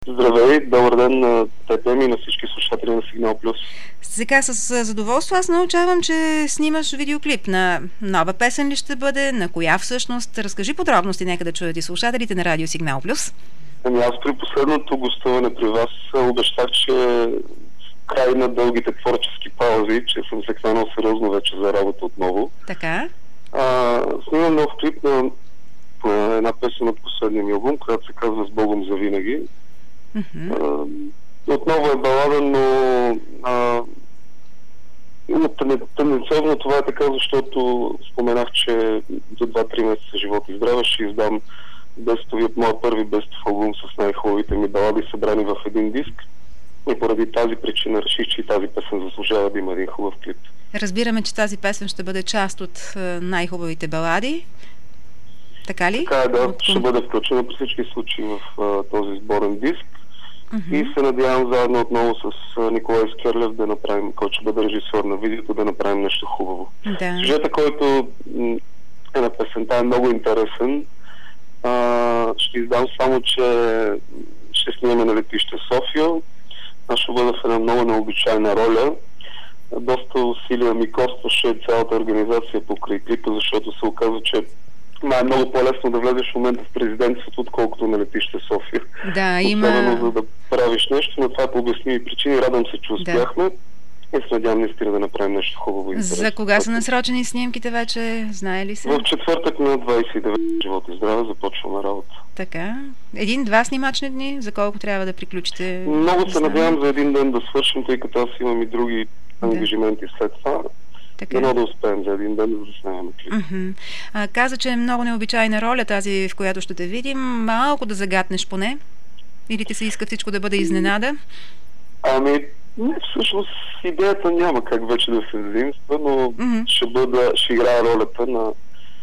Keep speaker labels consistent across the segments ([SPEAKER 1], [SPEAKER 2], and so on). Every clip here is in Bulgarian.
[SPEAKER 1] Здравей, добър ден на теб и на всички слушатели на Сигнал Плюс.
[SPEAKER 2] Сега с задоволство аз научавам, че снимаш видеоклип на нова песен ли ще бъде, на коя всъщност. Разкажи подробности, нека да чуят и слушателите на Радио Сигнал Плюс.
[SPEAKER 1] Аз при последното гостуване при вас обещах, че в край на дългите творчески паузи, че съм се хванал сериозно вече за работа отново.
[SPEAKER 2] Така.
[SPEAKER 1] Снимам нов клип на една песен от последния ми албум, която се казва "С Богом за винаги". Отново е балада, но тенденциозно това е така, защото споменах, че за 2-3 месеца живот и здраве ще издам моят първи бестов албум с най-хубавите ми балади, събрани в един диск. И поради тази причина реших, че и тази песен заслужава да има един хубав клип.
[SPEAKER 2] Разбираме, че тази песен ще бъде част от най-хубавите балади. Така ли?
[SPEAKER 1] Така е, да. Ще бъде включена при всички случаи в този сборен диск. И се надявам заедно отново с Николай Скерлев да направим, който ще бъде режисьор на видеото, да направим нещо хубаво.
[SPEAKER 2] Да.
[SPEAKER 1] Сюжета, който е на песента, е много интересен. Ще издам само, че ще снимаме на летище София. Аз ще бъда в една много необичайна роля. Доста усилия ми костваше цялата организация покрай клипа, защото се оказа, че е много по-лесно да влезеш в момента в президентството, отколкото на летище София.
[SPEAKER 2] Да, има...
[SPEAKER 1] Особено за да правиш нещо, но това е по обясними причини. Радвам се, че успяхме. И се надявам наистина да направим нещо хубаво.
[SPEAKER 2] За кога са насрочени снимките вече? Знае ли се?
[SPEAKER 1] В четвъртък на 29 живот и здраве започваме работа.
[SPEAKER 2] Така. 1-2 снимачни дни? За колко трябва да приключите?
[SPEAKER 1] Много се надявам за един ден да свършим, тъй като аз имам и други ангажименти след това. Дано да успеем за един ден да заснемем клип.
[SPEAKER 2] Каза, че е много необичайна роля тази, в която ще те видим. Малко да загатнеш поне? Или ти се иска всичко да бъде изненада?
[SPEAKER 1] Не, всъщност идеята няма как вече да се заимства, но ще играя ролята на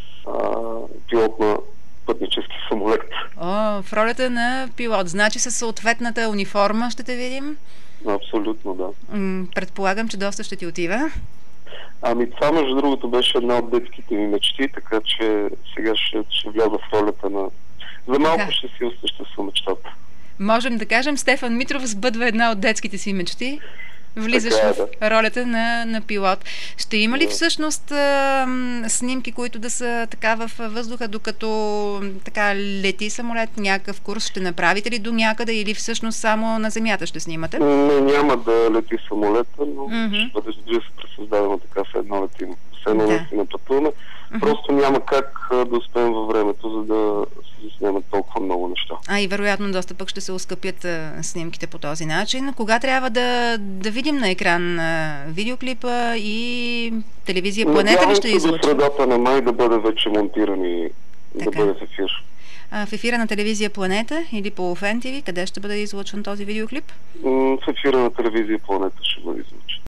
[SPEAKER 1] пилот на пътнически самолет.
[SPEAKER 2] В ролята на пилот. Значи със съответната униформа ще те видим?
[SPEAKER 1] Абсолютно, да.
[SPEAKER 2] Предполагам, че доста ще ти отива.
[SPEAKER 1] Това, между другото, беше една от детските ми мечти, така че сега ще вляза в ролята на... За малко ще си осъществя мечтата.
[SPEAKER 2] Можем да кажем, Стефан Митров сбъдва една от детските си мечти. Влизаш в ролята на пилот. Ще има ли всъщност снимки, които да са така във въздуха, докато така лети самолет? Някакъв курс ще направите ли до някъде или всъщност само на земята ще снимате?
[SPEAKER 1] Не, няма да лети самолета, но ще бъде пресъздадено така, все едно летим. Все едно наистина пътуваме. Просто няма как да успеем във времето, за да се заснемат толкова много неща.
[SPEAKER 2] И вероятно доста пък ще се оскъпят снимките по този начин. Кога трябва да видим на екран видеоклипа и телевизия Планета ли ще излъчва?
[SPEAKER 1] До средата на май да бъде вече монтиран и да бъде в ефир.
[SPEAKER 2] В ефира на телевизия Планета или по ФН ТВ, къде ще бъде излъчен този видеоклип?
[SPEAKER 1] В ефира на телевизия Планета ще бъде излъчен.